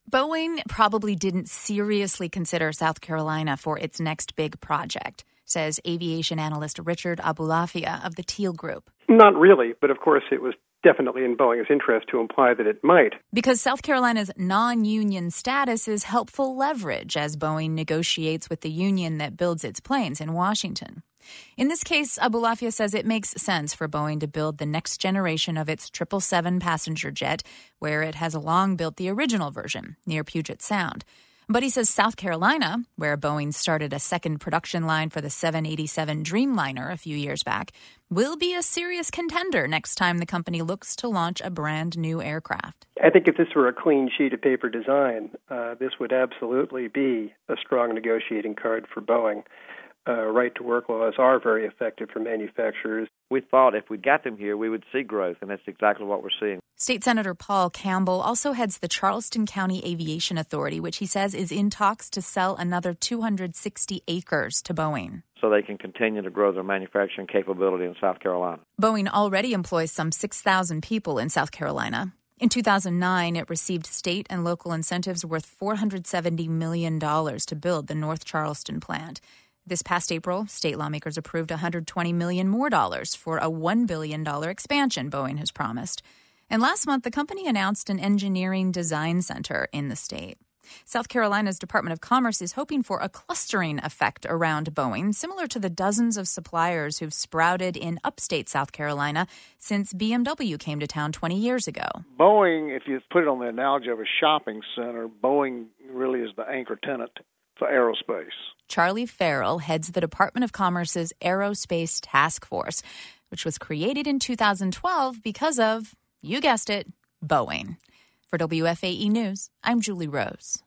Boeing probably didn't seriously consider South Carolina for its next big project, says aviation analyst Richard Abulafia of the Teal Group. Not really, but of course it was definitely in Boeing's interest to imply that it might. Because South Carolina's non-union status is helpful leverage as Boeing negotiates with the union that builds its planes in Washington. In this case, Abulafia says it makes sense for Boeing to build the next generation of its 777 passenger jet, where it has long built the original version near Puget Sound. But he says South Carolina, where Boeing started a second production line for the 787 Dreamliner a few years back, will be a serious contender next time the company looks to launch a brand new aircraft. I think if this were a clean sheet of paper design, this would absolutely be a strong negotiating card for Boeing. Right-to-work laws are very effective for manufacturers. We thought if we got them here, we would see growth, and that's exactly what we're seeing. State Senator Paul Campbell also heads the Charleston County Aviation Authority, which he says is in talks to sell another 260 acres to Boeing, so they can continue to grow their manufacturing capability in South Carolina. Boeing already employs some 6,000 people in South Carolina. In 2009, it received state and local incentives worth $470 million to build the North Charleston plant. This past April, state lawmakers approved $120 million more for a $1 billion expansion Boeing has promised. And last month, the company announced an engineering design center in the state. South Carolina's Department of Commerce is hoping for a clustering effect around Boeing, similar to the dozens of suppliers who've sprouted in upstate South Carolina since BMW came to town 20 years ago. Boeing, if you put it on the analogy of a shopping center, Boeing really is the anchor tenant for aerospace. Charlie Farrell heads the Department of Commerce's Aerospace Task Force, which was created in 2012 because of, you guessed it, Boeing. For WFAE News, I'm Julie Rose.